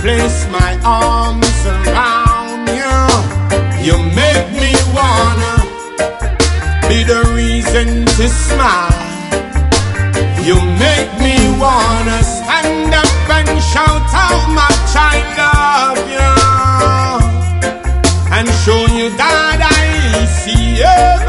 place my arms around you. You make me wanna be the reason to smile. You make me wanna stand up and shout out much I love you, and show you that I see you.